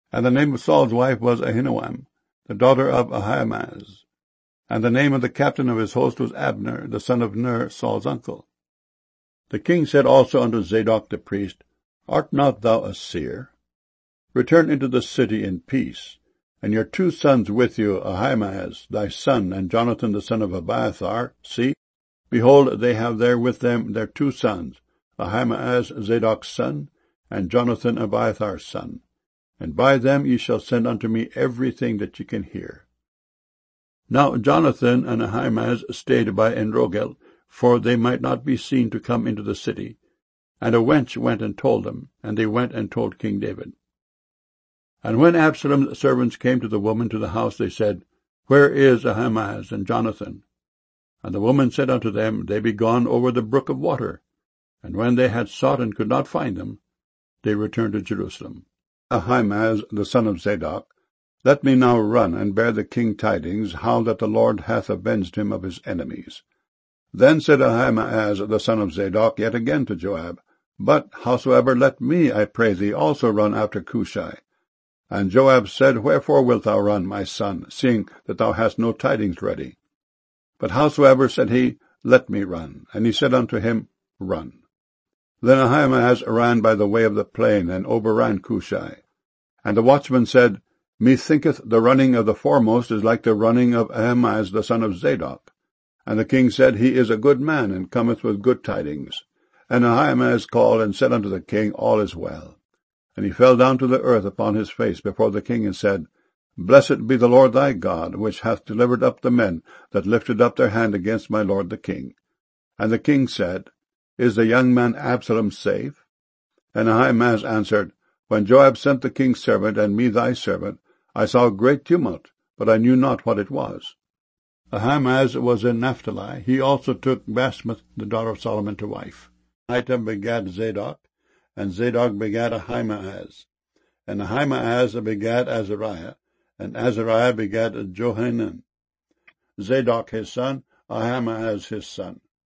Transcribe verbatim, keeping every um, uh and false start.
And the name of Saul's wife was Ahinoam, the daughter of Ahimaaz. And the name of the captain of his host was Abner, the son of Ner, Saul's uncle. The king said also unto Zadok the priest, Art not thou a seer? Return into the city in peace, and your two sons with you, Ahimaaz thy son, and Jonathan the son of Abiathar. See, behold, they have there with them their two sons, Ahimaaz Zadok's son, and Jonathan Abiathar's son. And by them ye shall send unto me everything that ye can hear. Now Jonathan and Ahimaaz stayed by Enrogel, for they might not be seen to come into the city. And a wench went and told them, and they went and told King David. And when Absalom's servants came to the woman to the house, they said, Where is Ahimaaz and Jonathan? And the woman said unto them, They be gone over the brook of water. And when they had sought and could not find them, they returned to Jerusalem. Ahimaaz the son of Zadok, Let me now run and bear the king tidings, how that the Lord hath avenged him of his enemies. Then said Ahimaaz the son of Zadok yet again to Joab, But howsoever let me, I pray thee, also run after Cushai. And Joab said, Wherefore wilt thou run, my son, seeing that thou hast no tidings ready? But howsoever, said he, Let me run. And he said unto him, Run. Then Ahimaaz ran by the way of the plain, and overran Cushai. And the watchman said, Methinketh the running of the foremost is like the running of Ahimaaz the son of Zadok. And the king said, He is a good man, and cometh with good tidings. And Ahimaaz called and said unto the king, All is well. And he fell down to the earth upon his face before the king, and said, Blessed be the Lord thy God, which hath delivered up the men that lifted up their hand against my lord the king. And the king said, Is the young man Absalom safe? And Ahimaaz answered, When Joab sent the king's servant, and me thy servant, I saw a great tumult, but I knew not what it was. Ahimaaz was in Naphtali. He also took Basmath, the daughter of Solomon, to wife. Ahitub begat Zadok, and Zadok begat Ahimaaz. And Ahimaaz begat Azariah, and Azariah begat Johanan. Zadok his son, Ahimaaz his son.